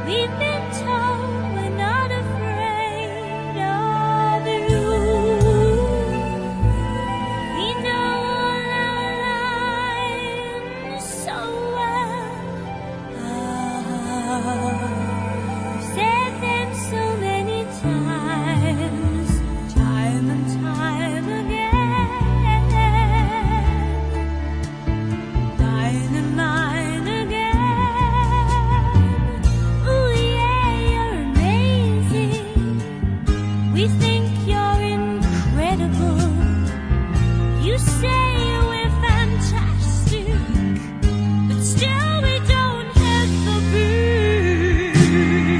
We've been told we're not afraid of you. We know all our lines so well. We've said them so many times, time and time again. Mine and mine again. Ooh yeah, you're amazing. We think you're incredible. You say we're fantastic, but still we don't have the beat.